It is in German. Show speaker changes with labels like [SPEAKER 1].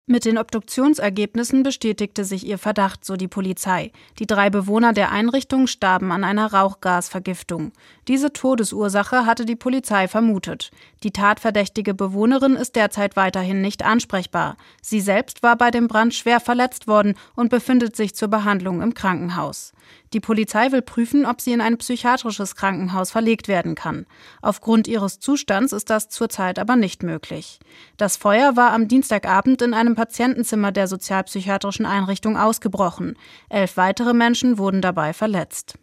[SPEAKER 1] Mit den Obduktionsergebnissen bestätigte sich ihr Verdacht, so die Polizei. Die 3 Bewohner der Einrichtung starben an einer Rauchgasvergiftung. Diese Todesursache hatte die Polizei vermutet. Die tatverdächtige Bewohnerin ist derzeit weiterhin nicht ansprechbar. Sie selbst war bei dem Brand schwer verletzt worden und befindet sich zur Behandlung im Krankenhaus. Die Polizei will prüfen, ob sie in ein psychiatrisches Krankenhaus verlegt werden kann. Aufgrund ihres Zustands ist das zurzeit aber nicht möglich. Das Feuer war am Dienstagabend in einem Patientenzimmer der sozialpsychiatrischen Einrichtung ausgebrochen. 11 weitere Menschen wurden dabei verletzt.